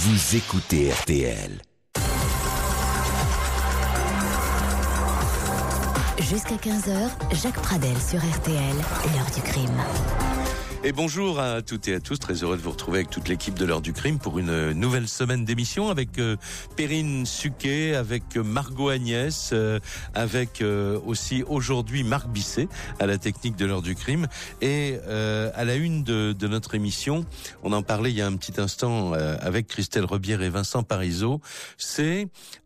Vous écoutez RTL. Jusqu'à 15h, Jacques Pradel sur RTL, l'heure du crime. Et bonjour à toutes et à tous, très heureux de vous retrouver avec toute l'équipe de l'heure du crime pour une nouvelle semaine d'émission avec Perrine Suquet, avec Margot Agnès, avec aussi aujourd'hui Marc Bisset à la technique de l'heure du crime. Et à la une de notre émission, on en parlait il y a un petit instant avec Christelle Rebière et Vincent Parisot, c'est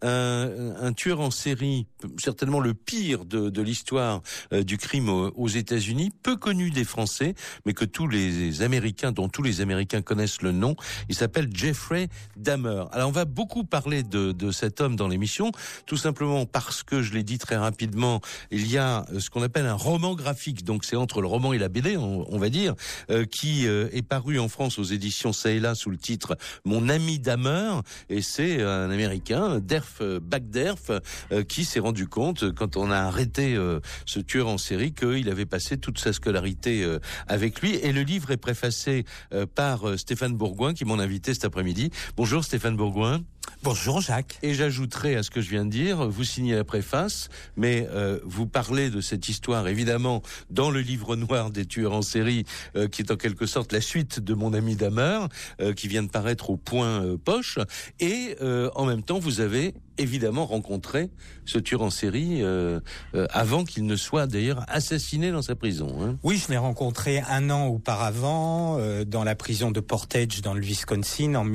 un tueur en série, certainement le pire de l'histoire du crime aux États-Unis, peu connu des Français, mais que dont tous les Américains connaissent le nom. Il s'appelle Jeffrey Dahmer. Alors on va beaucoup parler de cet homme dans l'émission, tout simplement parce que, je l'ai dit très rapidement, il y a ce qu'on appelle un roman graphique, donc c'est entre le roman et la BD, on va dire, qui est paru en France aux éditions Ça et Là sous le titre Mon ami Dahmer, et c'est un Américain, Derf Backderf, qui s'est rendu compte, quand on a arrêté ce tueur en série, qu'il avait passé toute sa scolarité avec lui. Et le livre est préfacé par Stéphane Bourgoin, qui est mon invité cet après-midi. Bonjour Stéphane Bourgoin. Bonjour Jacques. Et j'ajouterai à ce que je viens de dire, vous signez la préface, mais vous parlez de cette histoire évidemment dans le livre noir des tueurs en série, qui est en quelque sorte la suite de Mon ami Dahmer, qui vient de paraître au Point Poche, et en même temps vous avez évidemment rencontré ce tueur en série avant qu'il ne soit d'ailleurs assassiné dans sa prison. Hein. Oui, je l'ai rencontré un an auparavant dans la prison de Portage dans le Wisconsin en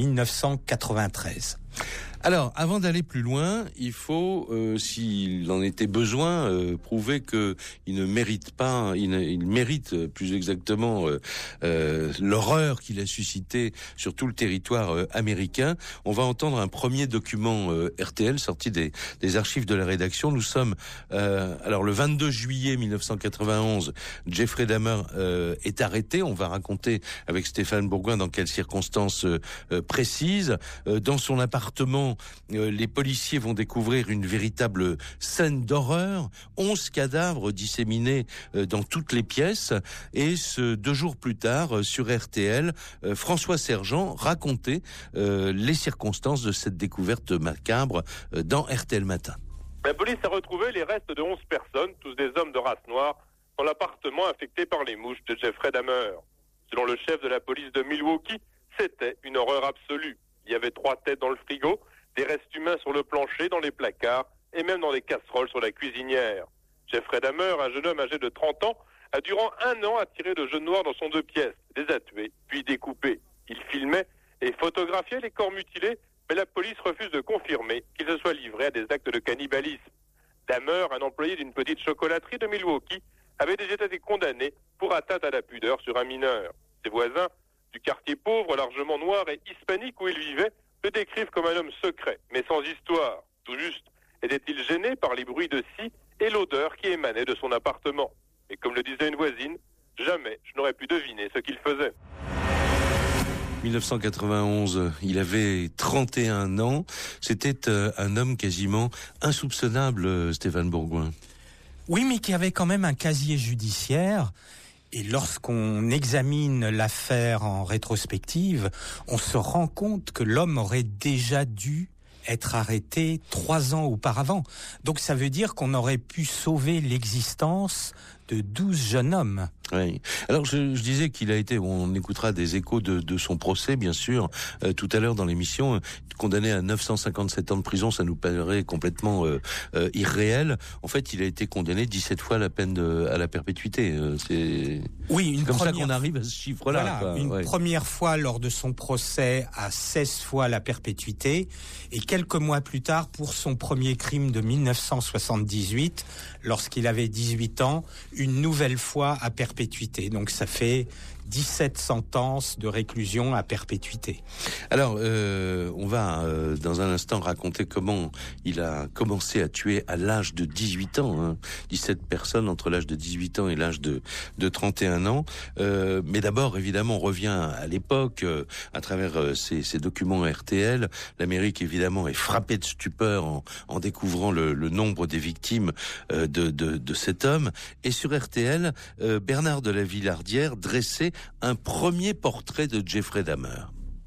1993. Alors, avant d'aller plus loin, il faut, s'il en était besoin, prouver que il ne mérite pas, il mérite plus exactement l'horreur qu'il a suscité sur tout le territoire américain. On va entendre un premier document RTL sorti des archives de la rédaction. Nous sommes alors le 22 juillet 1991. Jeffrey Dahmer est arrêté. On va raconter avec Stéphane Bourgoin dans quelles circonstances précises. Dans son appartement, les policiers vont découvrir une véritable scène d'horreur, 11 cadavres disséminés dans toutes les pièces, et 2 jours plus tard, sur RTL, François Sergent racontait les circonstances de cette découverte macabre dans RTL Matin. La police a retrouvé les restes de 11 personnes, tous des hommes de race noire, dans l'appartement affecté par les mouches de Jeffrey Dahmer. Selon le chef de la police de Milwaukee, c'était une horreur absolue. Il y avait 3 têtes dans le frigo, des restes humains sur le plancher, dans les placards et même dans les casseroles sur la cuisinière. Jeffrey Dahmer, un jeune homme âgé de 30 ans, a durant 1 an attiré de jeunes noirs dans son 2 pièces, les a tués, puis découpés. Il filmait et photographiait les corps mutilés, mais la police refuse de confirmer qu'il se soit livré à des actes de cannibalisme. Dahmer, un employé d'une petite chocolaterie de Milwaukee, avait déjà été condamné pour atteinte à la pudeur sur un mineur. Ses voisins du quartier pauvre, largement noir et hispanique où il vivait, le décrivent comme un homme secret, mais sans histoire. Tout juste était-il gêné par les bruits de scie et l'odeur qui émanait de son appartement. Et comme le disait une voisine, jamais je n'aurais pu deviner ce qu'il faisait. 1991, il avait 31 ans. C'était un homme quasiment insoupçonnable, Stéphane Bourgoin. Oui, mais qui avait quand même un casier judiciaire. Et lorsqu'on examine l'affaire en rétrospective, on se rend compte que l'homme aurait déjà dû être arrêté 3 ans auparavant. Donc ça veut dire qu'on aurait pu sauver l'existence de 12 jeunes hommes. Oui. Alors je disais qu'il a été, on écoutera des échos de son procès bien sûr tout à l'heure dans l'émission, condamné à 957 ans de prison, ça nous paraît complètement irréel. En fait, il a été condamné 17 fois à la peine à la perpétuité. C'est comme ça qu'on arrive à ce chiffre-là. Voilà, une première fois lors de son procès à 16 fois la perpétuité, et quelques mois plus tard pour son premier crime de 1978, lorsqu'il avait 18 ans, une nouvelle fois à perpétuité. Donc ça fait 17 sentences de réclusion à perpétuité. Alors, on va dans un instant raconter comment il a commencé à tuer à l'âge de 18 ans. Hein, 17 personnes entre l'âge de 18 ans et l'âge de 31 ans. Mais d'abord, évidemment, on revient à l'époque, à travers ces documents RTL. L'Amérique, évidemment, est frappée de stupeur en découvrant le nombre des victimes de cet homme. Et sur RTL, Bernard de la Villardière dressait un premier portrait de Jeffrey Dahmer.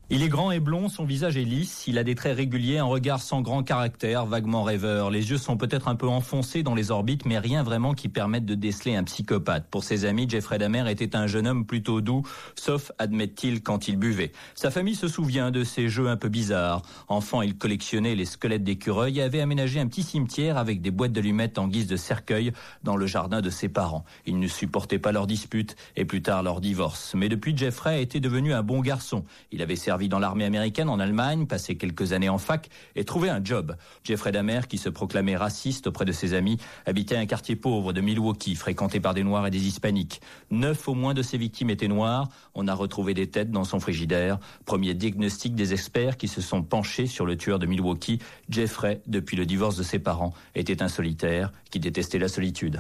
Il est grand et blond, son visage est lisse, il a des traits réguliers, un regard sans grand caractère, vaguement rêveur. Les yeux sont peut-être un peu enfoncés dans les orbites, mais rien vraiment qui permette de déceler un psychopathe. Pour ses amis, Jeffrey Dahmer était un jeune homme plutôt doux, sauf, admettent-ils, quand il buvait. Sa famille se souvient de ces jeux un peu bizarres. Enfant, il collectionnait les squelettes d'écureuils et avait aménagé un petit cimetière avec des boîtes d'allumettes en guise de cercueil dans le jardin de ses parents. Il ne supportait pas leurs disputes et plus tard leur divorce. Mais depuis, Jeffrey était devenu un bon garçon. Il avait servi dans l'armée américaine en Allemagne, passé quelques années en fac et trouvé un job. Jeffrey Dahmer, qui se proclamait raciste auprès de ses amis, habitait un quartier pauvre de Milwaukee, fréquenté par des Noirs et des Hispaniques. 9 au moins de ses victimes étaient noires. On a retrouvé des têtes dans son frigidaire. Premier diagnostic des experts qui se sont penchés sur le tueur de Milwaukee. Jeffrey, depuis le divorce de ses parents, était un solitaire qui détestait la solitude.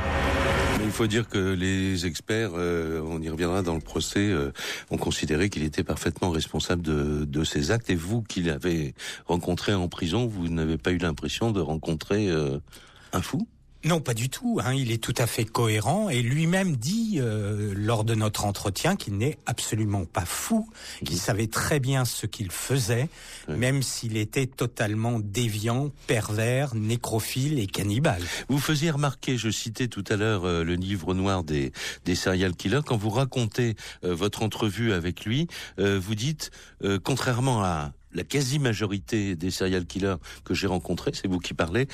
Il faut dire que les experts, on y reviendra dans le procès, ont considéré qu'il était parfaitement responsable de ses actes. Et vous, qui l'avez rencontré en prison, vous n'avez pas eu l'impression de rencontrer un fou ? Non, pas du tout. Il est tout à fait cohérent et lui-même dit lors de notre entretien qu'il n'est absolument pas fou, qu'il savait très bien ce qu'il faisait, même s'il était totalement déviant, pervers, nécrophile et cannibale. Vous faisiez remarquer, je citais tout à l'heure le livre noir des serial killers, quand vous racontez votre entrevue avec lui, vous dites, contrairement à la quasi-majorité des serial killers que j'ai rencontrés, c'est vous qui parlez,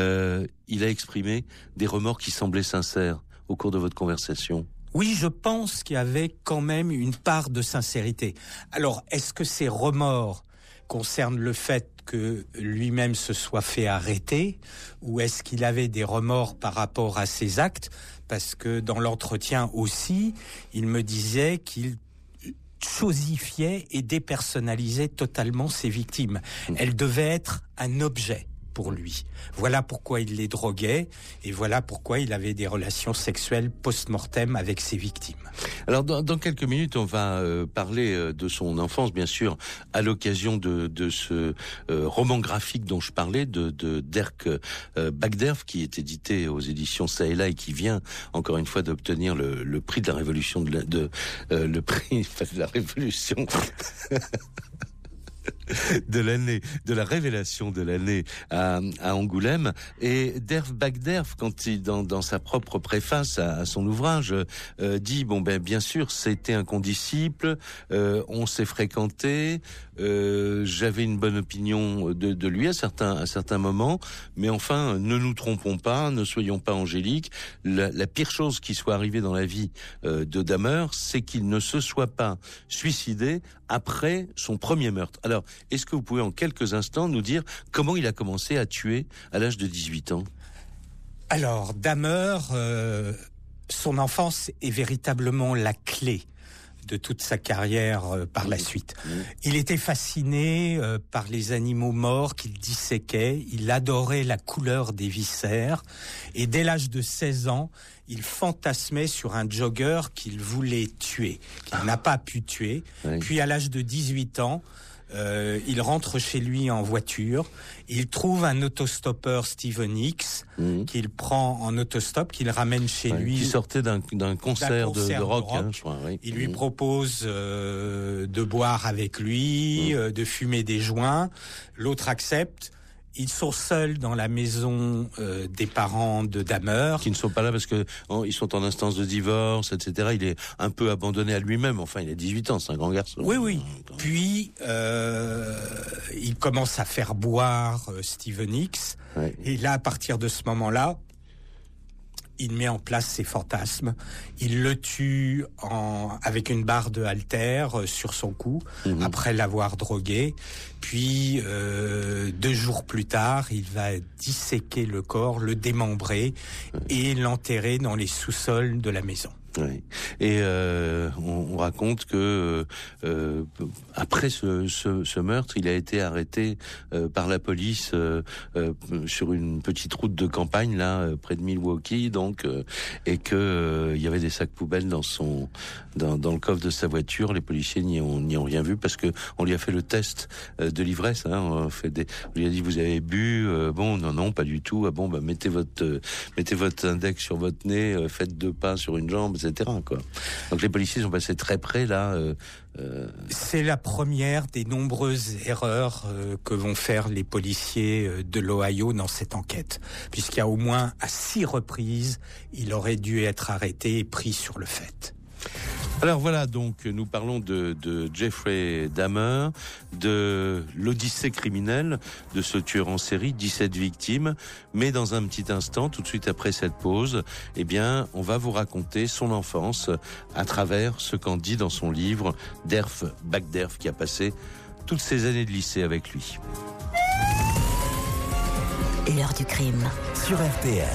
il a exprimé des remords qui semblaient sincères au cours de votre conversation. Oui, je pense qu'il y avait quand même une part de sincérité. Alors, est-ce que ces remords concernent le fait que lui-même se soit fait arrêter, ou est-ce qu'il avait des remords par rapport à ses actes ? Parce que dans l'entretien aussi, il me disait qu'il chosifiait et dépersonnalisait totalement ses victimes. Elles devaient être un objet pour lui. Voilà pourquoi il les droguait et voilà pourquoi il avait des relations sexuelles post-mortem avec ses victimes. Alors dans quelques minutes, on va parler de son enfance, bien sûr, à l'occasion de ce roman graphique dont je parlais, de Dirk Bagderf, qui est édité aux éditions Ça et Là et qui vient encore une fois d'obtenir le prix de la révolution le prix de la révolution. de l'année, de la révélation de l'année à Angoulême. Et Derf Bagderf, quand il dans sa propre préface à son ouvrage, dit bien sûr c'était un condisciple, on s'est fréquenté, j'avais une bonne opinion de lui à certains moments, mais enfin ne nous trompons pas, ne soyons pas angéliques. La pire chose qui soit arrivée dans la vie de Dahmer, c'est qu'il ne se soit pas suicidé après son premier meurtre. Alors, est-ce que vous pouvez en quelques instants nous dire comment il a commencé à tuer à l'âge de 18 ans ? Alors, Dahmer, son enfance est véritablement la clé de toute sa carrière par la suite. Il était fasciné par les animaux morts qu'il disséquait, il adorait la couleur des viscères, et dès l'âge de 16 ans, il fantasmait sur un jogger qu'il voulait tuer, qu'il n'a pas pu tuer. Oui. Puis à l'âge de 18 ans, il rentre chez lui en voiture, il trouve un autostoppeur Steven X qu'il prend en autostop, qu'il ramène chez lui. Qui sortait d'un concert de rock. Hein, je crois, oui. Il lui propose de boire avec lui, de fumer des joints. L'autre accepte. Ils sont seuls dans la maison des parents de Dahmer. Qui ne sont pas là parce que ils sont en instance de divorce, etc. Il est un peu abandonné à lui-même. Enfin, il a 18 ans, c'est un grand garçon. Oui. Puis, il commence à faire boire Steven X. Ouais. Et là, à partir de ce moment-là, il met en place ses fantasmes. Il le tue avec une barre de haltère sur son cou, après l'avoir drogué. Puis, 2 jours plus tard, il va disséquer le corps, le démembrer et l'enterrer dans les sous-sols de la maison. Oui. Et on raconte que après ce meurtre, il a été arrêté par la police sur une petite route de campagne là près de Milwaukee, donc et que il y avait des sacs poubelles dans le coffre de sa voiture. Les policiers n'y ont rien vu parce que on lui a fait le test de l'ivresse. On lui a dit vous avez bu, non pas du tout. Mettez votre index sur votre nez, faites 2 pas sur une jambe. etc., quoi. Donc les policiers sont passés très près, là. C'est la première des nombreuses erreurs que vont faire les policiers de l'Ohio dans cette enquête, puisqu'il y a au moins à 6 reprises, il aurait dû être arrêté et pris sur le fait. Alors voilà, donc nous parlons de Jeffrey Dahmer, de l'odyssée criminelle de ce tueur en série, 17 victimes. Mais dans un petit instant, tout de suite après cette pause, eh bien, on va vous raconter son enfance à travers ce qu'en dit dans son livre Derf Backderf, qui a passé toutes ses années de lycée avec lui. L'heure du crime. Sur RTL.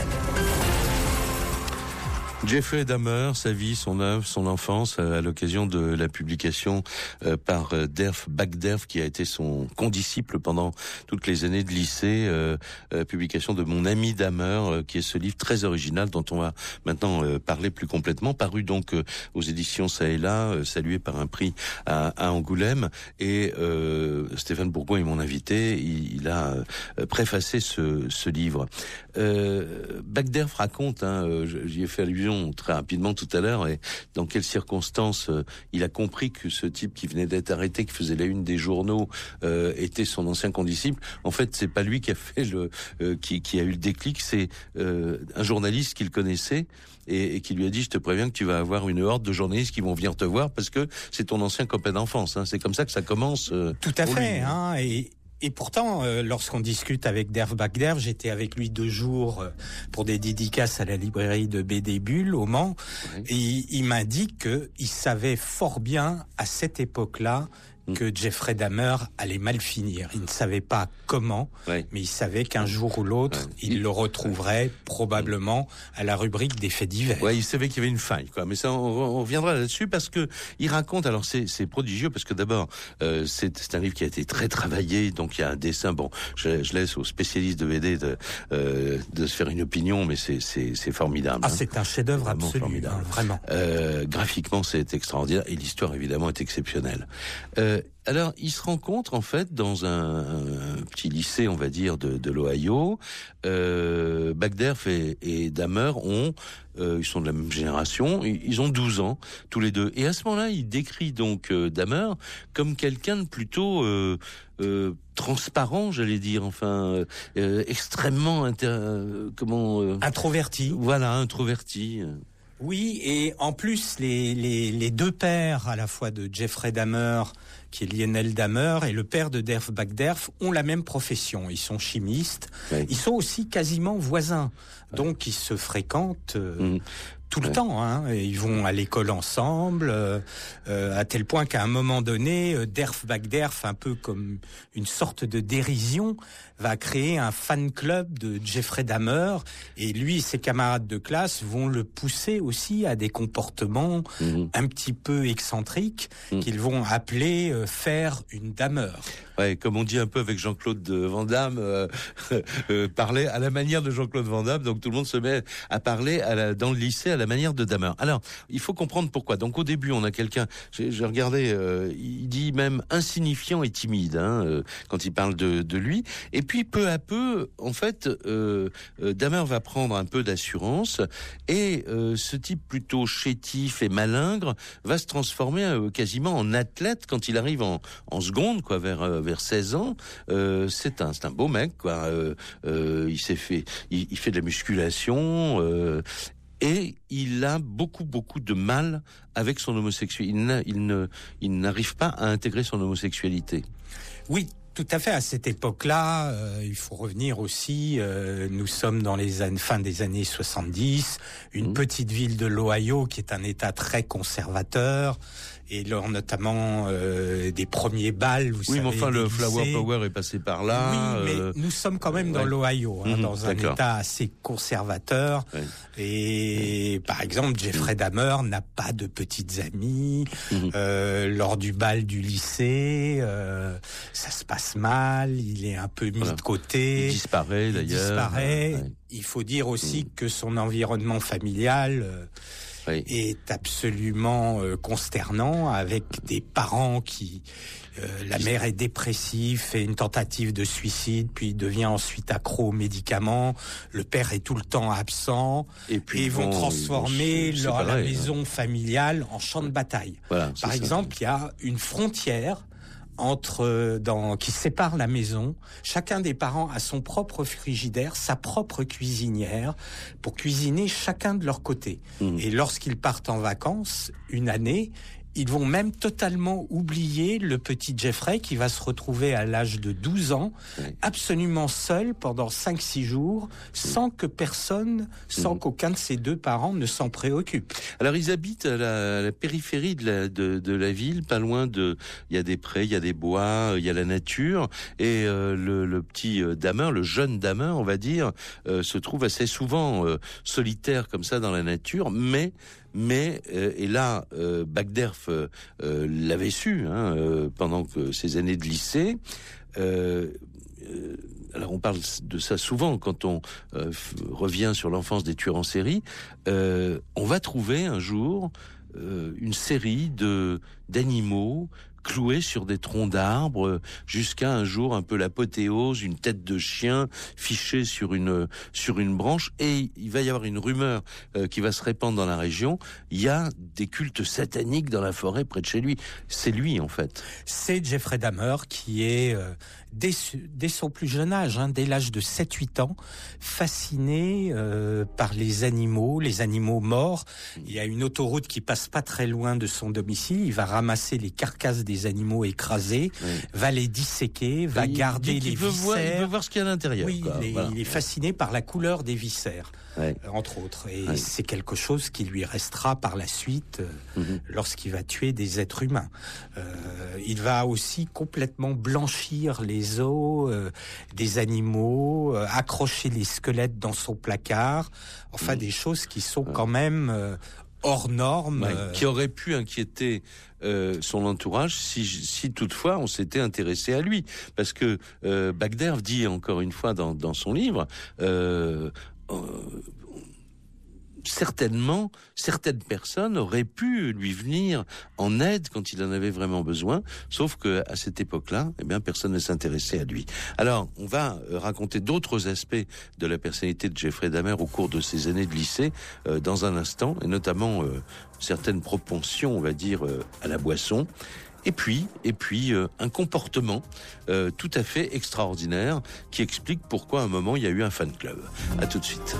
Jeffrey Dahmer, sa vie, son œuvre, son enfance, à l'occasion de la publication par Derf Backderf, qui a été son condisciple pendant toutes les années de lycée, publication de Mon ami Dahmer, qui est ce livre très original dont on va maintenant parler plus complètement, paru donc aux éditions Ça et Là, salué par un prix à Angoulême. Et Stéphane Bourgoin est mon invité, il a préfacé ce livre. Backderf raconte, j'y ai fait allusion très rapidement tout à l'heure, et dans quelles circonstances il a compris que ce type qui venait d'être arrêté, qui faisait la une des journaux, était son ancien condisciple. En fait, c'est pas lui qui a fait qui a eu le déclic, c'est un journaliste qu'il connaissait et qui lui a dit: je te préviens que tu vas avoir une horde de journalistes qui vont venir te voir parce que c'est ton ancien copain d'enfance. C'est comme ça que ça commence. Tout à fait. Et pourtant, lorsqu'on discute avec Derf Backderf, j'étais avec lui 2 jours pour des dédicaces à la librairie de BD Bulle au Mans. Oui. Et il m'a dit qu'il savait fort bien à cette époque-là que Jeffrey Dahmer allait mal finir. Il ne savait pas comment, mais il savait qu'un jour ou l'autre, il le retrouverait probablement à la rubrique des faits divers. Ouais, il savait qu'il y avait une faille, quoi. Mais ça, on reviendra là-dessus parce que il raconte. Alors c'est prodigieux parce que d'abord, c'est un livre qui a été très travaillé, donc il y a un dessin. Bon, je laisse aux spécialistes de BD de se faire une opinion, mais c'est formidable. C'est un chef-d'œuvre absolu, vraiment. Graphiquement, c'est extraordinaire et l'histoire évidemment est exceptionnelle. Alors, ils se rencontrent en fait dans un petit lycée, on va dire, de l'Ohio. Backderf et Dahmer ils sont de la même génération, ils ont 12 ans tous les deux. Et à ce moment-là, il décrit donc Dahmer comme quelqu'un de plutôt transparent, j'allais dire, extrêmement introverti. Voilà, introverti. Oui, et en plus, les 2 pères, à la fois de Jeffrey Dahmer, qui est Lionel Dahmer, et le père de Derf Backderf, ont la même profession. Ils sont chimistes. Oui. Ils sont aussi quasiment voisins. Donc, ils se fréquentent tout le temps. Et ils vont à l'école ensemble, à tel point qu'à un moment donné, Derf Backderf, un peu comme une sorte de dérision, va créer un fan club de Jeffrey Dahmer, et lui et ses camarades de classe vont le pousser aussi à des comportements un petit peu excentriques qu'ils vont appeler faire une Dahmer. Ouais, comme on dit un peu avec Jean-Claude Van Damme, parler à la manière de Jean-Claude Van Damme, donc tout le monde se met à parler dans le lycée à la manière de Dahmer. Alors, il faut comprendre pourquoi. Donc au début, on a quelqu'un, j'ai regardé, il dit même insignifiant et timide, quand il parle de lui. Et puis peu à peu, en fait, Dahmer va prendre un peu d'assurance et ce type plutôt chétif et malingre va se transformer quasiment en athlète quand il arrive en seconde, quoi, vers 16 ans. C'est un beau mec, quoi. Il fait de la musculation. Et il a beaucoup de mal avec son homosexualité. Il n'arrive pas à intégrer son homosexualité. Oui, tout à fait. À cette époque-là, il faut revenir aussi, nous sommes dans fin des années 70, une petite ville de l'Ohio qui est un État très conservateur. Et lors notamment des premiers bals, vous savez. Oui, mais enfin, le Flower Power est passé par là. Oui, mais nous sommes quand même dans l'Ohio, dans un État assez conservateur. Ouais. Et par exemple, Jeffrey Dahmer n'a pas de petites amies. Lors du bal du lycée, ça se passe mal. Il est un peu mis de côté. Il disparaît d'ailleurs. Il faut dire aussi que son environnement familial est absolument consternant, avec des parents qui... la mère est dépressive, fait une tentative de suicide, puis devient ensuite accro aux médicaments. Le père est tout le temps absent. Et puis ils vont transformer la maison familiale en champ de bataille. Voilà, par exemple, il y a une frontière qui sépare la maison. Chacun des parents a son propre frigidaire, sa propre cuisinière, pour cuisiner chacun de leur côté. Et lorsqu'ils partent en vacances, une année, ils vont même totalement oublier le petit Jeffrey qui va se retrouver à l'âge de 12 ans, absolument seul pendant 5-6 jours, sans qu'aucun de ses deux parents ne s'en préoccupe. Alors ils habitent à la périphérie de la ville, pas loin il y a des prés, il y a des bois, il y a la nature, et le petit Dahmer, le jeune Dahmer, on va dire, se trouve assez souvent solitaire comme ça dans la nature, mais et là, Bagderf l'avait su pendant ses années de lycée. Alors on parle de ça souvent quand on revient sur l'enfance des tueurs en série. On va trouver un jour une série d'animaux cloués sur des troncs d'arbres, jusqu'à un jour un peu l'apothéose, une tête de chien fichée sur une branche, et il va y avoir une rumeur qui va se répandre dans la région. Il y a des cultes sataniques dans la forêt près de chez lui. C'est lui en fait. C'est Jeffrey Dahmer qui est dès son plus jeune âge, dès l'âge de 7-8 ans, fasciné par les animaux morts. Il y a une autoroute qui passe pas très loin de son domicile. Il va ramasser les carcasses des animaux écrasés, va les disséquer, va garder les viscères. Il veut voir ce qu'il y a à l'intérieur. Oui, il est fasciné par la couleur des viscères, entre autres. Et c'est quelque chose qui lui restera par la suite lorsqu'il va tuer des êtres humains. Il va aussi complètement blanchir les os des animaux, accrocher les squelettes dans son placard. Enfin, des choses qui sont quand même... hors normes, qui aurait pu inquiéter son entourage si toutefois on s'était intéressé à lui, parce que Bagderf dit encore une fois dans son livre, certainement, certaines personnes auraient pu lui venir en aide quand il en avait vraiment besoin, sauf que à cette époque-là, personne ne s'intéressait à lui. Alors, on va raconter d'autres aspects de la personnalité de Jeffrey Dahmer au cours de ses années de lycée dans un instant, et notamment certaines propensions, on va dire, à la boisson. Et puis un comportement tout à fait extraordinaire qui explique pourquoi à un moment il y a eu un fan club. À tout de suite.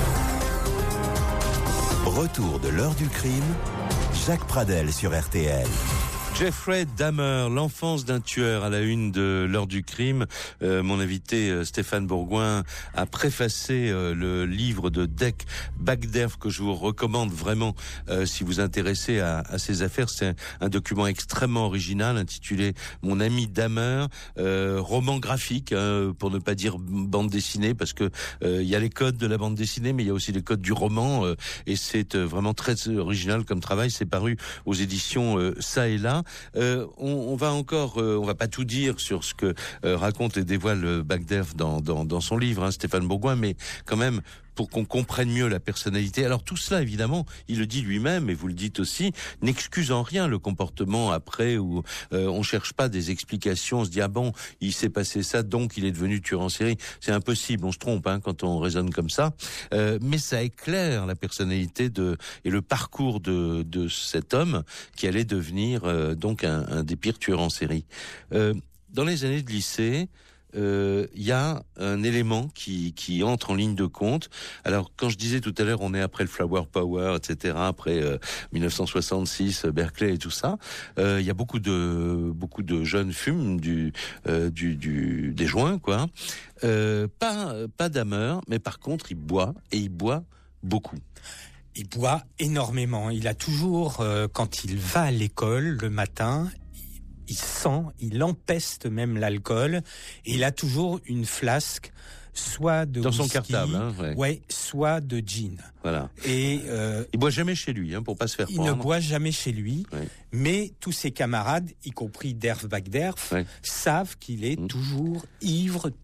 Retour de l'heure du crime, Jacques Pradel sur RTL. Jeffrey Dahmer, l'enfance d'un tueur, à la une de l'heure du crime. Mon invité Stéphane Bourgoin a préfacé le livre de Dick Bagderf que je vous recommande vraiment si vous intéressez à ces affaires. C'est un document extrêmement original intitulé Mon ami Dahmer, roman graphique pour ne pas dire bande dessinée, parce que il y a les codes de la bande dessinée mais il y a aussi les codes du roman et c'est vraiment très original comme travail. C'est paru aux éditions Ça et Là. On va pas tout dire sur ce que raconte et dévoile Bagderf dans son livre, Stéphane Bourgoin, mais quand même pour qu'on comprenne mieux la personnalité. Alors tout cela, évidemment, il le dit lui-même, et vous le dites aussi, n'excuse en rien le comportement après, où on cherche pas des explications, on se dit ah bon, il s'est passé ça, donc il est devenu tueur en série. C'est impossible, on se trompe quand on raisonne comme ça. Mais ça éclaire la personnalité et le parcours de cet homme qui allait devenir donc un des pires tueurs en série. Dans les années de lycée, il y a un élément qui entre en ligne de compte. Alors, quand je disais tout à l'heure, on est après le Flower Power, etc., après 1966, Berkeley et tout ça, il y a beaucoup de jeunes fument des joints, quoi. Pas Dahmer, mais par contre, il boit beaucoup. Il boit énormément. Il a toujours, quand il va à l'école le matin, il empeste même l'alcool, et il a toujours une flasque, soit de dans whisky, son cartable, soit de gin. Voilà. Et il boit jamais chez lui, pour pas se faire prendre. Il ne boit jamais chez lui, mais tous ses camarades, y compris Derf Bagderf, savent qu'il est toujours ivre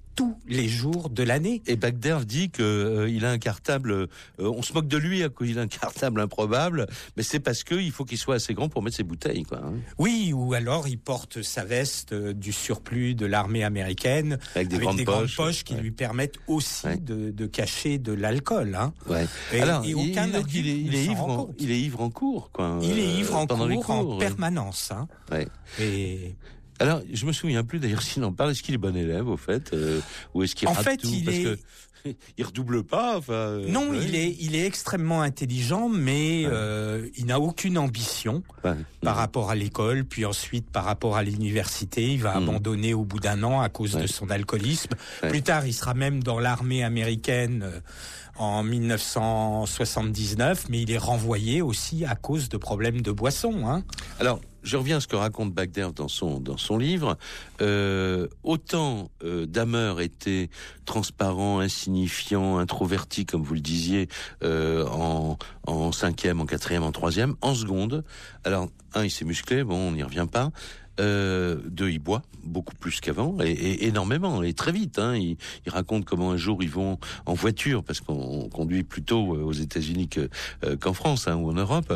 tous les jours de l'année. Et Bagder dit que il a un cartable. On se moque de lui qu'il a un cartable improbable, mais c'est parce qu'il faut qu'il soit assez grand pour mettre ses bouteilles, quoi. Hein. Oui, ou alors il porte sa veste du surplus de l'armée américaine avec des grandes poches qui lui permettent aussi de cacher de l'alcool. Hein. Ouais. Alors, il est ivre en cours, quoi. Il est ivre en cours en ouais. permanence. Hein. Ouais. Et alors, je me souviens plus d'ailleurs s'il en parle. Est-ce qu'il est bon élève au fait, ou est-ce qu'il rate tout parce que il redouble pas. Enfin, non, il est extrêmement intelligent, mais il n'a aucune ambition par rapport à l'école, puis ensuite par rapport à l'université. Il va abandonner au bout d'un an à cause de son alcoolisme. Plus tard, il sera même dans l'armée américaine en 1979, mais il est renvoyé aussi à cause de problèmes de boisson. Hein. Alors, je reviens à ce que raconte Bagder dans son livre. Autant Dahmer était transparent, insignifiant, introverti, comme vous le disiez, en 5e, en 4e, en 3e, en seconde. Alors, il s'est musclé, bon, on n'y revient pas. 2, il boit beaucoup plus qu'avant et énormément et très vite. Hein. Il raconte comment un jour ils vont en voiture parce qu'on conduit plutôt aux États-Unis qu'en France ou en Europe.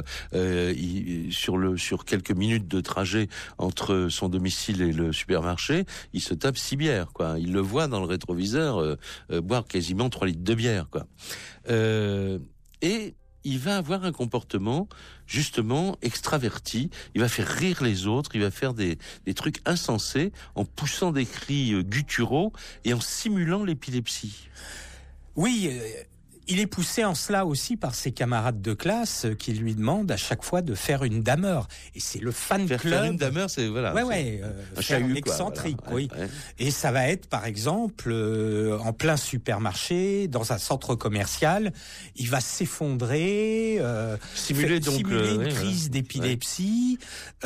Sur quelques minutes de trajet entre son domicile et le supermarché, il se tape 6 bières. Quoi. Il le voit dans le rétroviseur boire quasiment 3 litres de bière. Quoi. Et il va avoir un comportement justement extraverti, il va faire rire les autres, il va faire des trucs insensés en poussant des cris gutturaux et en simulant l'épilepsie. Oui, il est poussé en cela aussi par ses camarades de classe qui lui demandent à chaque fois de faire une Dahmer. Et c'est le fan club. Faire une Dahmer, c'est voilà. Un chahut, excentrique, quoi, voilà. Oui. Ouais. Et ça va être, par exemple, en plein supermarché, dans un centre commercial, il va s'effondrer, simuler une crise d'épilepsie.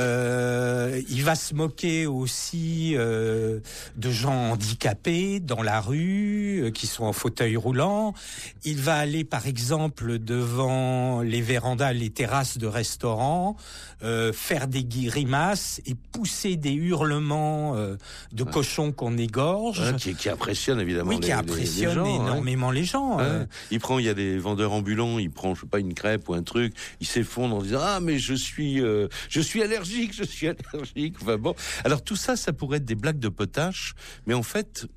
Ouais. Il va se moquer aussi de gens handicapés dans la rue, qui sont en fauteuil roulant. Il va aller, par exemple, devant les vérandas, les terrasses de restaurants, faire des grimaces et pousser des hurlements de cochons qu'on égorge. Qui impressionne évidemment qui impressionne les gens, énormément les gens. Il y a des vendeurs ambulants, il prend, je sais pas, une crêpe ou un truc, il s'effondre en disant « Ah, mais je suis allergique. » Enfin bon. Alors tout ça, ça pourrait être des blagues de potache, mais en fait...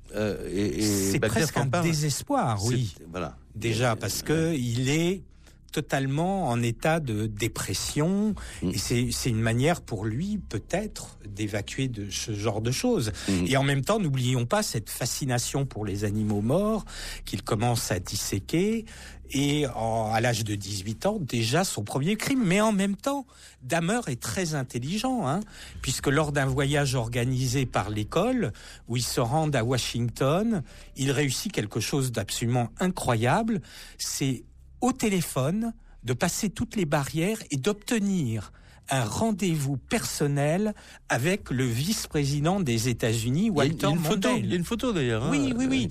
c'est presque un désespoir, oui. Voilà. Déjà, parce que il est totalement en état de dépression et c'est une manière pour lui peut-être d'évacuer de ce genre de choses. Et en même temps, n'oublions pas cette fascination pour les animaux morts qu'il commence à disséquer et à l'âge de 18 ans, déjà son premier crime. Mais en même temps, Dahmer est très intelligent, puisque lors d'un voyage organisé par l'école, où ils se rendent à Washington, il réussit quelque chose d'absolument incroyable, c'est au téléphone de passer toutes les barrières et d'obtenir un rendez-vous personnel avec le vice-président des États-Unis, Walter Mondale. Il y a une photo d'ailleurs. Oui.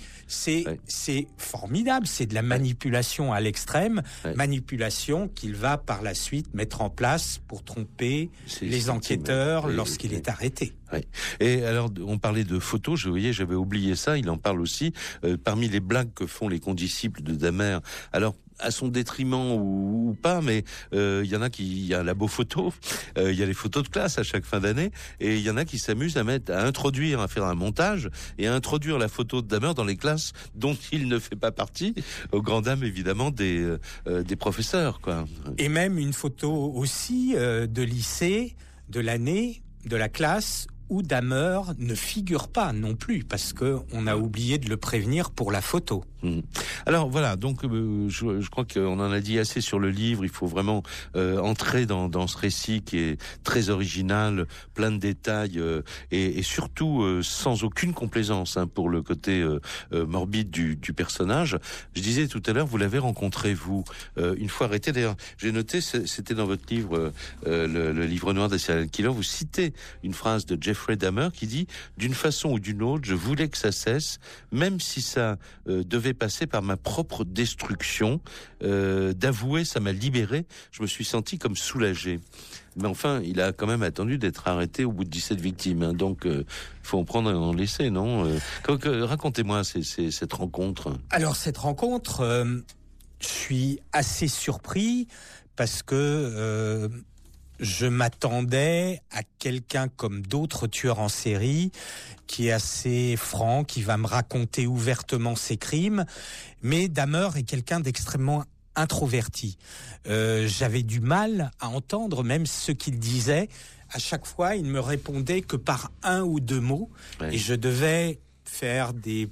C'est formidable. C'est de la manipulation à l'extrême. Manipulation qu'il va par la suite mettre en place pour tromper les enquêteurs lorsqu'il est arrêté. Ouais. Et alors, on parlait de photos, j'avais oublié ça, il en parle aussi, parmi les blagues que font les condisciples de Dahmer. Alors, à son détriment ou pas, mais il y a un labo photo, il y a les photos de classe à chaque fin d'année, et il y en a qui s'amusent à faire un montage et à introduire la photo de Dahmer dans les classes dont il ne fait pas partie, aux grandes dames évidemment des professeurs, quoi. Et même une photo aussi de lycée, de l'année, de la classe où Dahmer ne figure pas non plus, parce que on a oublié de le prévenir pour la photo. Alors voilà, donc je crois qu'on en a dit assez sur le livre. Il faut vraiment entrer dans ce récit qui est très original, plein de détails et surtout sans aucune complaisance pour le côté morbide du personnage. Je disais tout à l'heure, vous l'avez rencontré vous une fois arrêté. D'ailleurs, j'ai noté, c'était dans votre livre, le livre noir des serial killers. Vous citez une phrase de Jeffrey Jeffrey Dahmer qui dit « D'une façon ou d'une autre, je voulais que ça cesse, même si ça devait passer par ma propre destruction. D'avouer, ça m'a libéré. Je me suis senti comme soulagé. » Mais enfin, il a quand même attendu d'être arrêté au bout de 17 victimes. Hein, donc, faut en prendre et en laisser, non racontez-moi cette rencontre. Alors, cette rencontre, je suis assez surpris parce que je m'attendais à quelqu'un comme d'autres tueurs en série qui est assez franc, qui va me raconter ouvertement ses crimes. Mais Dahmer est quelqu'un d'extrêmement introverti. J'avais du mal à entendre même ce qu'il disait. À chaque fois, il me répondait que par un ou deux mots, et je devais faire des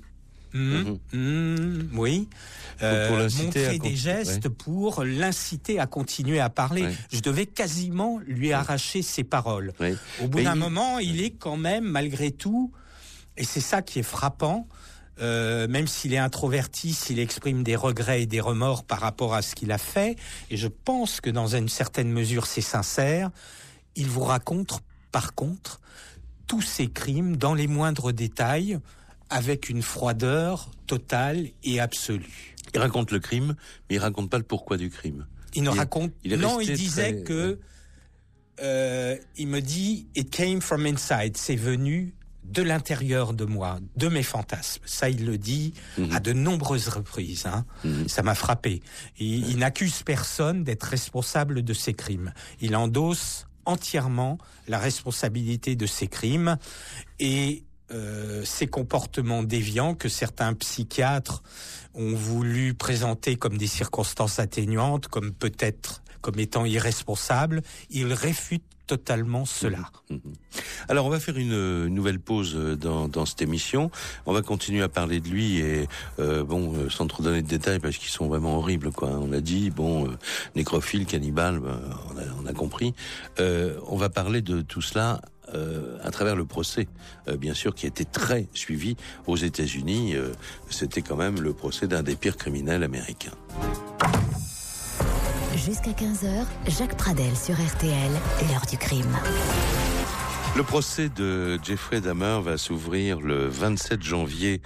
oui, montrer des gestes pour l'inciter à continuer à parler. Je devais quasiment lui arracher ses paroles. Au bout d'un moment, il est quand même, malgré tout, et c'est ça qui est frappant, même s'il est introverti, s'il exprime des regrets et des remords par rapport à ce qu'il a fait, et je pense que dans une certaine mesure c'est sincère, il vous raconte par contre tous ses crimes dans les moindres détails, avec une froideur totale et absolue. Il raconte le crime, mais il raconte pas le pourquoi du crime. Il disait que il me dit « It came from inside », c'est venu de l'intérieur de moi, de mes fantasmes. Ça, il le dit à de nombreuses reprises. Ça m'a frappé. Il n'accuse personne d'être responsable de ses crimes. Il endosse entièrement la responsabilité de ses crimes et ces comportements déviants que certains psychiatres ont voulu présenter comme des circonstances atténuantes, comme étant irresponsables, il réfute totalement cela. Alors on va faire une nouvelle pause dans cette émission. On va continuer à parler de lui et sans trop donner de détails parce qu'ils sont vraiment horribles, quoi. On a dit nécrophile, cannibale, on a compris. On va parler de tout cela à travers le procès, bien sûr, qui a été très suivi aux États-Unis. C'était quand même le procès d'un des pires criminels américains. Jusqu'à 15h, Jacques Pradel sur RTL, l'heure du crime. Le procès de Jeffrey Dahmer va s'ouvrir le 27 janvier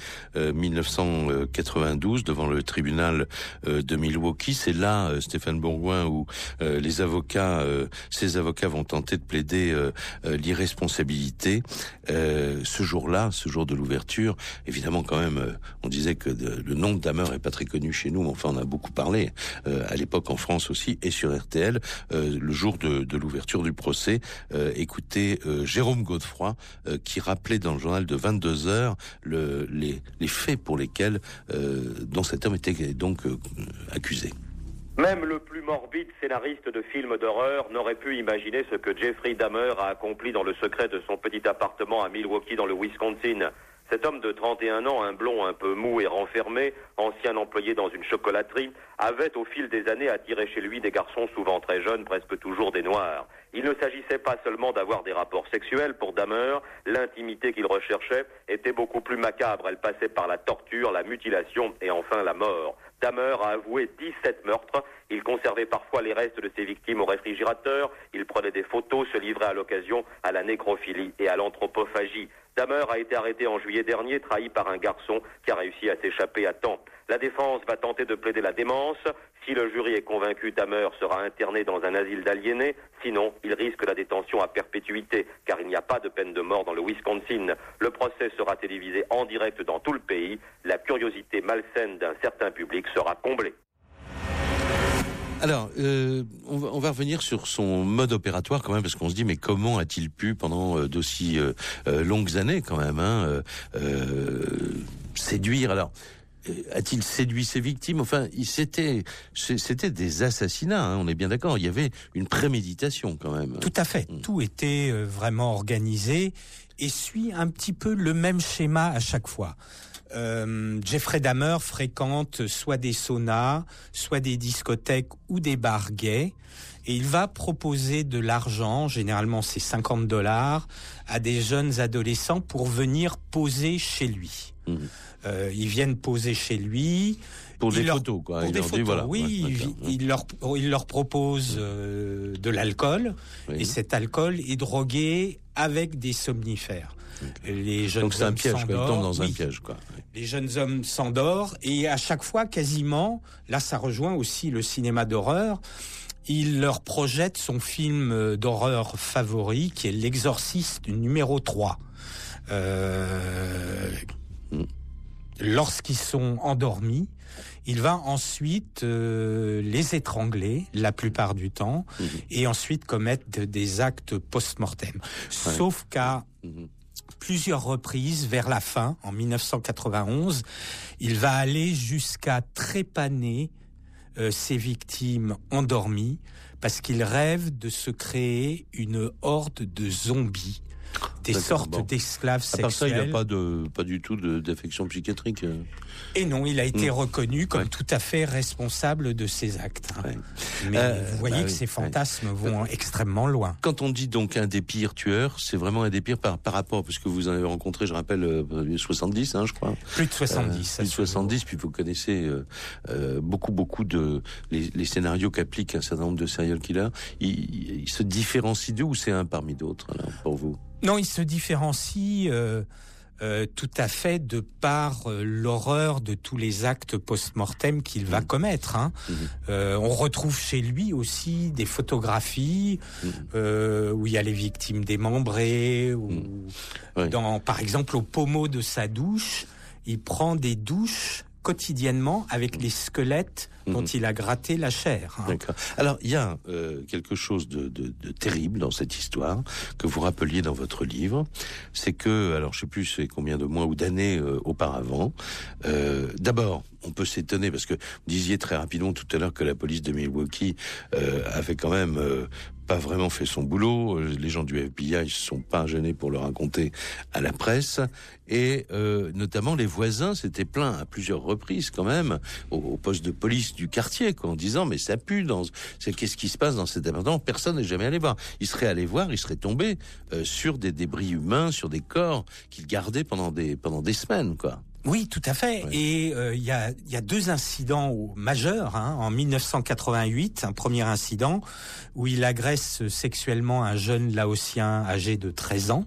1992 devant le tribunal de Milwaukee. C'est là, Stéphane Bourgoin, où ses avocats vont tenter de plaider l'irresponsabilité. Ce jour-là, ce jour de l'ouverture, évidemment quand même, on disait que le nom de Dahmer est pas très connu chez nous, mais enfin on a beaucoup parlé à l'époque en France aussi et sur RTL. Le jour de l'ouverture du procès, écoutez Jérôme Godefroy qui rappelait dans le journal de 22h les faits pour lesquels dont cet homme était donc accusé. Même le plus morbide scénariste de films d'horreur n'aurait pu imaginer ce que Jeffrey Dahmer a accompli dans le secret de son petit appartement à Milwaukee dans le Wisconsin. Cet homme de 31 ans, un blond un peu mou et renfermé, ancien employé dans une chocolaterie, avait au fil des années attiré chez lui des garçons souvent très jeunes, presque toujours des noirs. Il ne s'agissait pas seulement d'avoir des rapports sexuels pour Dahmer, l'intimité qu'il recherchait était beaucoup plus macabre. Elle passait par la torture, la mutilation et enfin la mort. Dahmer a avoué 17 meurtres. Il conservait parfois les restes de ses victimes au réfrigérateur. Il prenait des photos, se livrait à l'occasion à la nécrophilie et à l'anthropophagie. Dahmer a été arrêté en juillet dernier, trahi par un garçon qui a réussi à s'échapper à temps. La défense va tenter de plaider la démence. Si le jury est convaincu, Dahmer sera interné dans un asile d'aliénés. Sinon, il risque la détention à perpétuité, car il n'y a pas de peine de mort dans le Wisconsin. Le procès sera télévisé en direct dans tout le pays. La curiosité malsaine d'un certain public sera comblée. Alors, on va revenir sur son mode opératoire quand même, parce qu'on se dit, mais comment a-t-il pu, pendant d'aussi longues années quand même, séduire? Alors, a-t-il séduit ses victimes? Enfin, c'était des assassinats, on est bien d'accord. Il y avait une préméditation quand même. Tout à fait. Tout était vraiment organisé et suit un petit peu le même schéma à chaque fois. Jeffrey Dahmer fréquente soit des saunas, soit des discothèques ou des bars gays, et il va proposer de l'argent, généralement c'est $50, à des jeunes adolescents pour venir poser chez lui. Ils viennent poser chez lui. Pour des photos, quoi. Pour des photos, voilà. Oui, il leur propose de l'alcool, et cet alcool est drogué avec des somnifères. Les jeunes Donc c'est un hommes piège, quoi. Ils tombent dans un oui. piège, quoi. Les jeunes hommes s'endorment, et à chaque fois, quasiment, là ça rejoint aussi le cinéma d'horreur, il leur projette son film d'horreur favori, qui est L'Exorciste numéro 3. Lorsqu'ils sont endormis, il va ensuite les étrangler la plupart du temps, et ensuite commettre des actes post-mortem. Sauf qu'à plusieurs reprises, vers la fin, en 1991, il va aller jusqu'à trépaner ses victimes endormies, parce qu'il rêve de se créer une horde de zombies, des sortes d'esclaves sexuels. À part ça, il n'y a pas du tout d'affection psychiatrique. Et non, il a été reconnu comme tout à fait responsable de ces actes. Mais vous voyez que ces fantasmes vont extrêmement loin. Quand on dit donc un des pires tueurs, c'est vraiment un des pires par rapport, parce que vous en avez rencontré, je rappelle, 70, je crois. Plus de 70. Plus de 70, puis vous connaissez beaucoup de les scénarios qu'appliquent un certain nombre de serial killers. Ils se différencient d'eux, ou c'est un parmi d'autres, alors, pour vous? Non, ils se différencient tout à fait de par l'horreur de tous les actes post-mortem qu'il va commettre. On retrouve chez lui aussi des photographies où il y a les victimes démembrées, par exemple au pommeau de sa douche, il prend des douches quotidiennement avec les squelettes dont il a gratté la chair. D'accord. Alors, il y a quelque chose de terrible dans cette histoire que vous rappeliez dans votre livre. C'est que, alors je sais plus c'est combien de mois ou d'années auparavant, d'abord, on peut s'étonner parce que vous disiez très rapidement tout à l'heure que la police de Milwaukee avait quand même pas vraiment fait son boulot. Les gens du FBI se sont pas gênés pour le raconter à la presse, et notamment les voisins s'étaient plaints à plusieurs reprises quand même au poste de police du quartier, quoi, en disant mais ça pue, qu'est-ce qui se passe dans cet appartement? Personne n'est jamais allé voir. Ils seraient allés voir, ils seraient tombés sur des débris humains, sur des corps qu'ils gardaient pendant des semaines, quoi. Oui, tout à fait. Ouais. Et il y a deux incidents majeurs. En 1988, un premier incident où il agresse sexuellement un jeune Laotien âgé de 13 ans,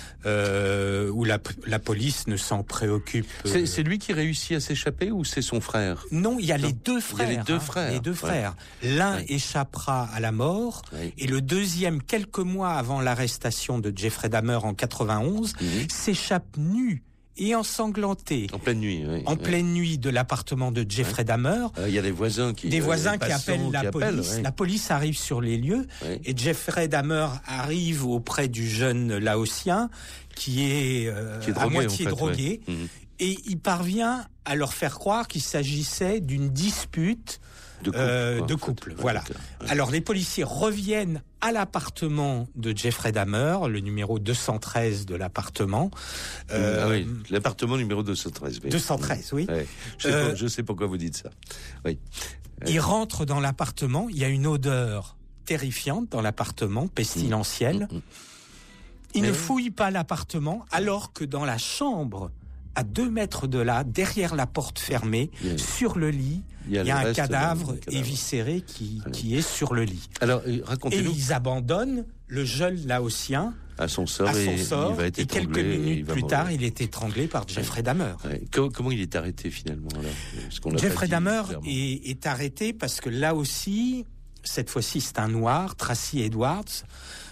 où la police ne s'en préoccupe. C'est lui qui réussit à s'échapper, ou c'est son frère? Non, il y a les deux frères. Il y a les deux frères. L'un échappera à la mort, et le deuxième, quelques mois avant l'arrestation de Jeffrey Dahmer en 91, s'échappe nu et ensanglanté. En pleine nuit, pleine nuit de l'appartement de Jeffrey Dahmer. Il y a des voisins qui appellent la police. La police arrive sur les lieux, et Jeffrey Dahmer arrive auprès du jeune Laotien qui est drogué, à moitié drogué, et il parvient à leur faire croire qu'il s'agissait d'une dispute de couple. Voilà. Alors les policiers reviennent à l'appartement de Jeffrey Dahmer, le numéro 213 de l'appartement. L'appartement numéro 213. 213, oui. Je sais pourquoi vous dites ça. Oui. Ils rentrent dans l'appartement, il y a une odeur terrifiante dans l'appartement, pestilentielle. Ils ne fouillent pas l'appartement, alors que dans la chambre, à 2 mètres de là, derrière la porte fermée, sur le lit, il y a un cadavre éviscéré qui est sur le lit. Alors, racontez-nous. Et ils abandonnent le jeune Laotien à son sort, et il va être et étranglé, quelques minutes plus tard, il est étranglé par Jeffrey Dahmer. Comment il est arrêté finalement alors? Jeffrey Dahmer est arrêté parce que là aussi, cette fois-ci, c'est un noir, Tracy Edwards.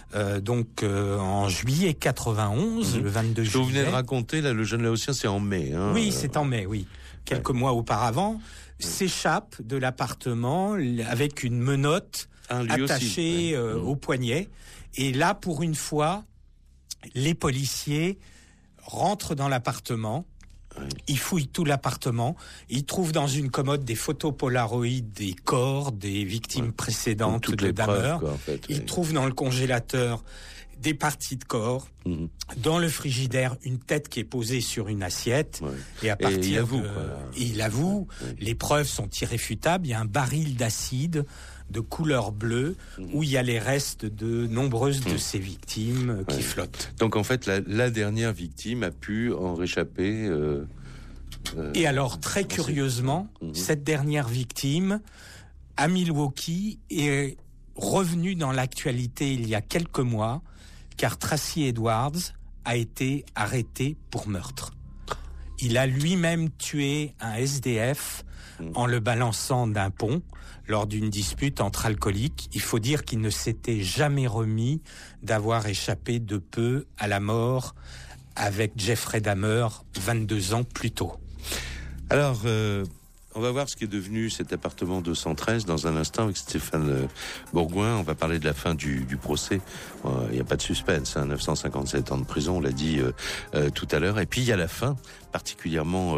En juillet 91, le 22 juillet. Vous venez de raconter, là, le jeune Laotien, c'est en mai. Oui, c'est en mai, oui. Quelques mois auparavant, s'échappe de l'appartement avec une menotte attachée au poignet. Et là, pour une fois, les policiers rentrent dans l'appartement. Ils fouillent tout l'appartement. Ils trouvent dans une commode des photos Polaroid des corps des victimes précédentes de Dahmer. Ils trouvent dans le congélateur des parties de corps. Dans le frigidaire, une tête qui est posée sur une assiette. Et à partir il avoue, les preuves sont irréfutables. Il y a un baril d'acide de couleur bleue où il y a les restes de nombreuses de ces victimes qui flottent. Donc en fait, la dernière victime a pu en réchapper Et alors, très curieusement, cette dernière victime, à Milwaukee, est revenue dans l'actualité il y a quelques mois, car Tracy Edwards a été arrêté pour meurtre. Il a lui-même tué un SDF en le balançant d'un pont lors d'une dispute entre alcooliques. Il faut dire qu'il ne s'était jamais remis d'avoir échappé de peu à la mort avec Jeffrey Dahmer 22 ans plus tôt. Alors, on va voir ce qui est devenu cet appartement 213 dans un instant avec Stéphane Bourgoin. On va parler de la fin du procès. Il n'y a pas de suspense, 957 ans de prison, on l'a dit tout à l'heure. Et puis il y a la fin, particulièrement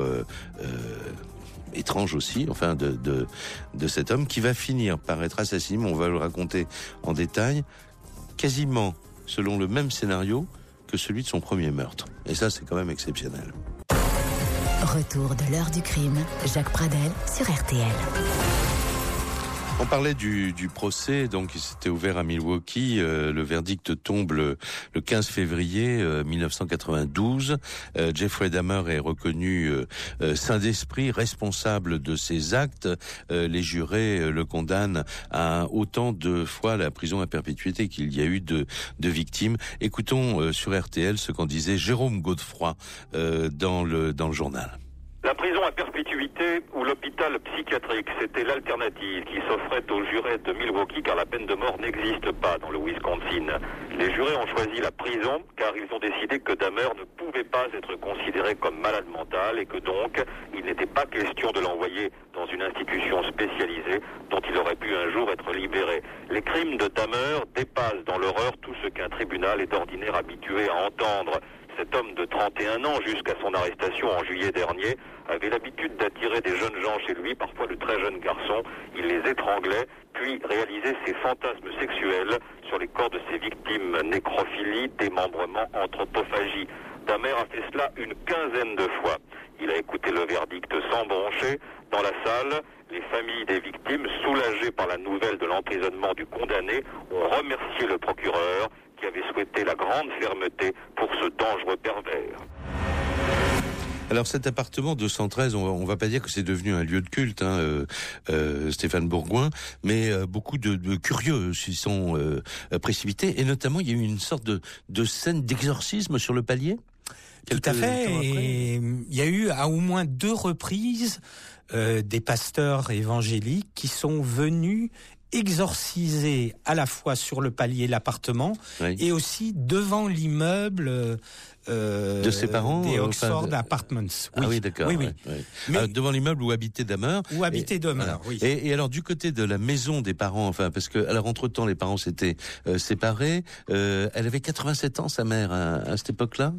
étrange aussi, enfin de cet homme qui va finir par être assassiné. On va le raconter en détail, quasiment selon le même scénario que celui de son premier meurtre. Et ça, c'est quand même exceptionnel. Retour de l'heure du crime, Jacques Pradel sur RTL. On parlait du procès, donc il s'était ouvert à Milwaukee. Le verdict tombe le 15 février 1992. Jeffrey Dahmer est reconnu saint d'esprit, responsable de ses actes. Les jurés le condamnent à autant de fois la prison à perpétuité qu'il y a eu de victimes. Écoutons sur RTL ce qu'en disait Jérôme Godefroy dans le journal. La prison à perpétuité ou l'hôpital psychiatrique, c'était l'alternative qui s'offrait aux jurés de Milwaukee car la peine de mort n'existe pas dans le Wisconsin. Les jurés ont choisi la prison car ils ont décidé que Dahmer ne pouvait pas être considéré comme malade mental et que donc il n'était pas question de l'envoyer dans une institution spécialisée dont il aurait pu un jour être libéré. Les crimes de Dahmer dépassent dans l'horreur tout ce qu'un tribunal est d'ordinaire habitué à entendre. Cet homme de 31 ans, jusqu'à son arrestation en juillet dernier, avait l'habitude d'attirer des jeunes gens chez lui, parfois de très jeunes garçons. Il les étranglait, puis réalisait ses fantasmes sexuels sur les corps de ses victimes. Nécrophilie, démembrement, anthropophagie. Dahmer a fait cela une quinzaine de fois. Il a écouté le verdict sans broncher. Dans la salle, les familles des victimes, soulagées par la nouvelle de l'emprisonnement du condamné, ont remercié le procureur qui avait souhaité la grande fermeté pour ce dangereux pervers. Alors cet appartement 213, on va pas dire que c'est devenu un lieu de culte, Stéphane Bourgoin, mais beaucoup de curieux s'y sont précipités, et notamment il y a eu une sorte de scène d'exorcisme sur le palier. Tout à fait, et il y a eu à au moins 2 reprises des pasteurs évangéliques qui sont venus exorciser à la fois sur le palier l'appartement et aussi devant l'immeuble de ses parents, des Oxford Apartments. Oui. Ah oui, d'accord. Oui. Mais devant l'immeuble où habitait Dahmer. Où habitait Dahmer, voilà. oui. Et alors du côté de la maison des parents, enfin parce que alors entre-temps les parents s'étaient séparés. Elle avait 87 ans, sa mère, à cette époque-là.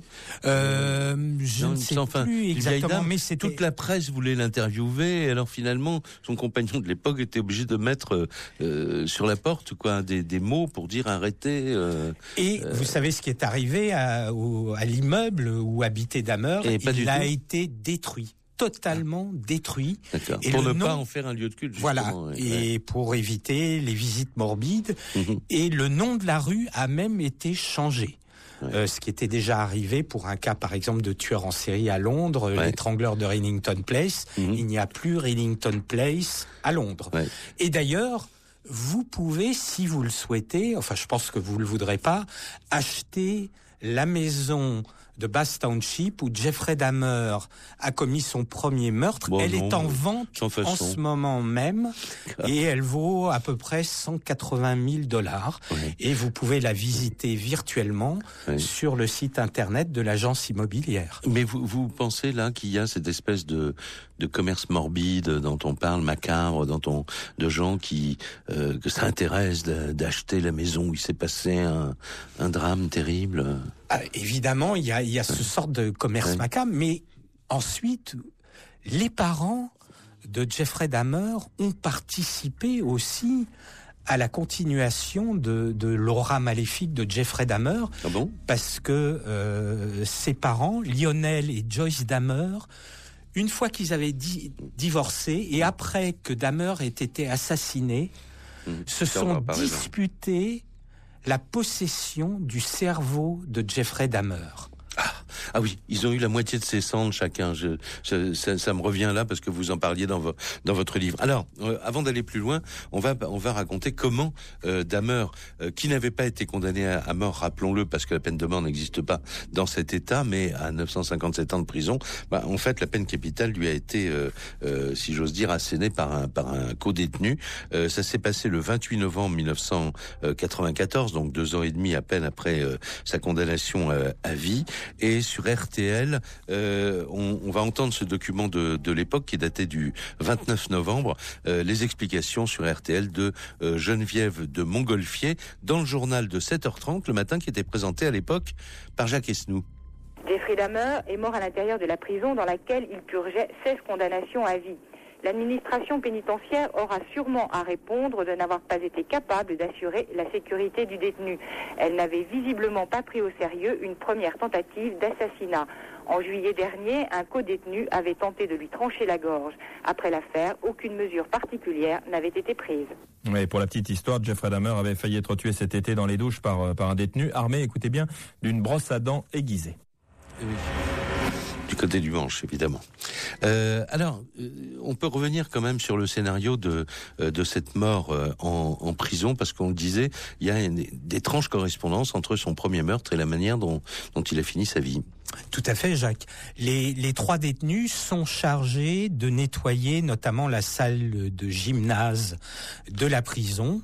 Je ne sais plus exactement, mais c'était... Toute la presse voulait l'interviewer. Et alors finalement, son compagnon de l'époque était obligé de mettre sur la porte des mots pour dire arrêtez. Et vous savez ce qui est arrivé à l'immeuble où habitait Dahmer, il a été détruit. Totalement détruit. D'accord. Et pour ne pas en faire un lieu de culte, justement. Voilà. Et pour éviter les visites morbides. Et le nom de la rue a même été changé. Ce qui était déjà arrivé pour un cas, par exemple, de tueur en série à Londres, l'étrangleur de Rillington Place. Il n'y a plus Rillington Place à Londres. Et d'ailleurs, vous pouvez, si vous le souhaitez, enfin je pense que vous ne le voudrez pas, acheter la maison de Bath Township où Jeffrey Dahmer a commis son premier meurtre. Elle est en vente en ce moment même et elle vaut à peu près $180 000. Et vous pouvez la visiter virtuellement sur le site internet de l'agence immobilière. Mais vous pensez là qu'il y a cette espèce de commerce morbide dont on parle, macabre, de gens qui que ça intéresse d'acheter la maison où il s'est passé un drame terrible. Évidemment, il y a ce sort de commerce macabre, mais ensuite, les parents de Jeffrey Dahmer ont participé aussi à la continuation de l'aura maléfique de Jeffrey Dahmer, parce que ses parents, Lionel et Joyce Dahmer, une fois qu'ils avaient divorcé et après que Dahmer ait été assassiné, se sont disputés la possession du cerveau de Jeffrey Dahmer. Ah oui, ils ont eu la moitié de ses cendres chacun. Ça me revient là parce que vous en parliez dans votre livre. Alors, avant d'aller plus loin, on va raconter comment Dahmer, qui n'avait pas été condamné à mort, rappelons-le, parce que la peine de mort n'existe pas dans cet État, mais à 957 ans de prison, en fait, la peine capitale lui a été, si j'ose dire, assénée par un co-détenu. Ça s'est passé le 28 novembre 1994, donc 2 ans et demi à peine après sa condamnation à vie. Et sur RTL, on va entendre ce document de l'époque qui est daté du 29 novembre, les explications sur RTL de Geneviève de Montgolfier dans le journal de 7h30 le matin qui était présenté à l'époque par Jacques Esnoux. Jeffrey Dahmer est mort à l'intérieur de la prison dans laquelle il purgeait 16 condamnations à vie. L'administration pénitentiaire aura sûrement à répondre de n'avoir pas été capable d'assurer la sécurité du détenu. Elle n'avait visiblement pas pris au sérieux une première tentative d'assassinat. En juillet dernier, un co-détenu avait tenté de lui trancher la gorge. Après l'affaire, aucune mesure particulière n'avait été prise. Oui, pour la petite histoire, Jeffrey Dahmer avait failli être tué cet été dans les douches par un détenu armé, écoutez bien, d'une brosse à dents aiguisée. Oui. Du côté du manche, évidemment. Alors, on peut revenir quand même sur le scénario de cette mort en prison, parce qu'on le disait, il y a d'étranges correspondances entre son premier meurtre et la manière dont il a fini sa vie. Tout à fait, Jacques. Les 3 détenus sont chargés de nettoyer notamment la salle de gymnase de la prison.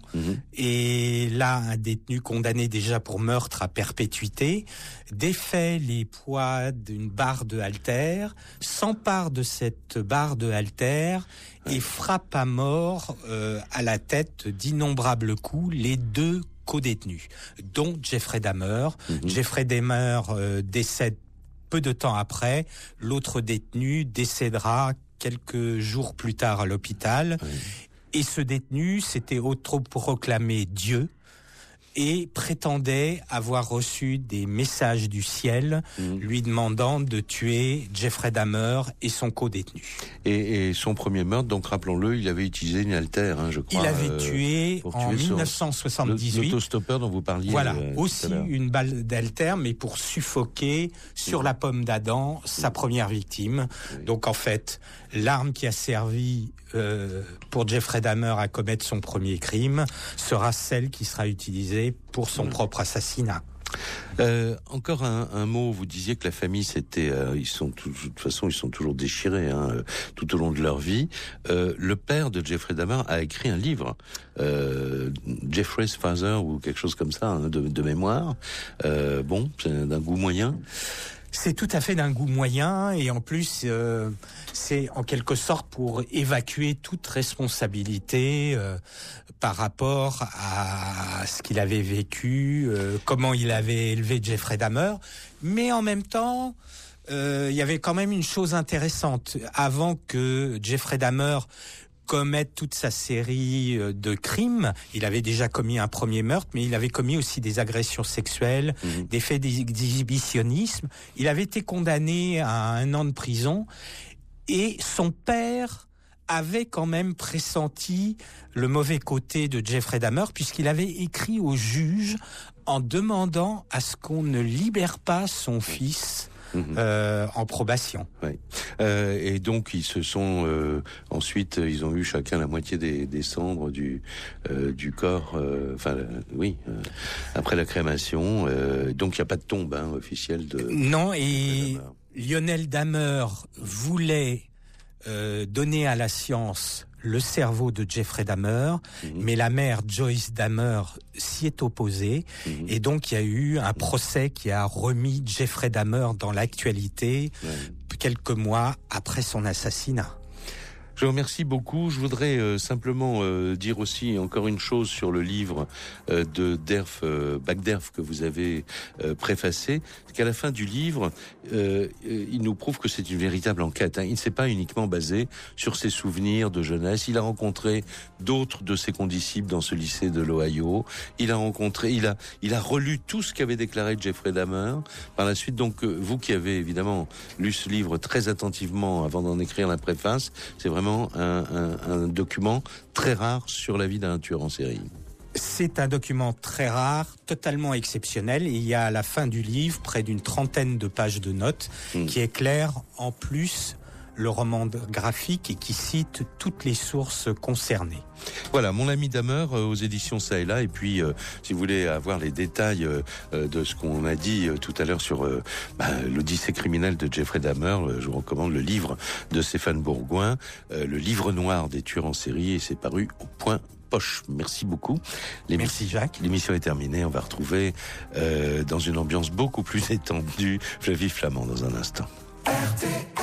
Et là, un détenu condamné déjà pour meurtre à perpétuité défait les poids d'une barre de haltères, s'empare de cette barre de haltères et frappe à mort à la tête d'innombrables coups les 2 co-détenus, dont Jeffrey Dahmer. Jeffrey Dahmer décède peu de temps après. L'autre détenu décédera quelques jours plus tard à l'hôpital. Et ce détenu s'était autoproclamé Dieu et prétendait avoir reçu des messages du ciel lui demandant de tuer Jeffrey Dahmer et son co-détenu. Et son premier meurtre, donc rappelons-le, il avait utilisé une haltère, je crois. Il avait tué en 1978. L'autostoppeur dont vous parliez. Voilà, aussi une balle d'haltère, mais pour suffoquer sur la pomme d'Adam sa première victime. Donc en fait, l'arme qui a servi pour Jeffrey Dahmer à commettre son premier crime sera celle qui sera utilisée pour son propre assassinat. Encore un mot, vous disiez que la famille c'était, de toute façon ils sont toujours déchirés tout au long de leur vie. Le père de Jeffrey Dahmer a écrit un livre, Jeffrey's Father ou quelque chose comme ça, de mémoire. Bon, c'est d'un goût moyen. C'est tout à fait d'un goût moyen et en plus c'est en quelque sorte pour évacuer toute responsabilité par rapport à ce qu'il avait vécu, comment il avait élevé Jeffrey Dahmer, mais en même temps il y avait quand même une chose intéressante. Avant que Jeffrey Dahmer commette toute sa série de crimes. Il avait déjà commis un premier meurtre, mais il avait commis aussi des agressions sexuelles, des faits d'exhibitionnisme. Il avait été condamné à 1 an de prison et son père avait quand même pressenti le mauvais côté de Jeffrey Dahmer puisqu'il avait écrit au juge en demandant à ce qu'on ne libère pas son fils en probation. Oui. Et donc ils se sont ensuite ils ont eu chacun la moitié des cendres du corps. Après la crémation. Donc il n'y a pas de tombe officielle de. Non, et Lionel Dahmer voulait donner à la science le cerveau de Jeffrey Dahmer, mais la mère Joyce Dahmer s'y est opposée, et donc il y a eu un procès qui a remis Jeffrey Dahmer dans l'actualité quelques mois après son assassinat. Je vous remercie beaucoup. Je voudrais simplement dire aussi encore une chose sur le livre de Derf, Bagderf, que vous avez préfacé. Qu'à la fin du livre, il nous prouve que c'est une véritable enquête. Il ne s'est pas uniquement basé sur ses souvenirs de jeunesse. Il a rencontré d'autres de ses condisciples dans ce lycée de l'Ohio. Il a relu tout ce qu'avait déclaré Jeffrey Dahmer. Par la suite, donc, vous qui avez évidemment lu ce livre très attentivement avant d'en écrire la préface, c'est vraiment un document très rare sur la vie d'un tueur en série. C'est un document très rare, totalement exceptionnel. Il y a à la fin du livre près d'une trentaine de pages de notes qui éclairent en plus le roman graphique et qui cite toutes les sources concernées. Voilà, Mon ami Dahmer aux éditions Ça et Là. Et puis, si vous voulez avoir les détails de ce qu'on a dit tout à l'heure sur l'Odyssée criminelle de Jeffrey Dahmer, je vous recommande le livre de Stéphane Bourgoin, le livre noir des tueurs en série, et c'est paru au Point Poche. Merci beaucoup. Merci Jacques. L'émission est terminée. On va retrouver dans une ambiance beaucoup plus étendue Flavie Flament dans un instant. RTL.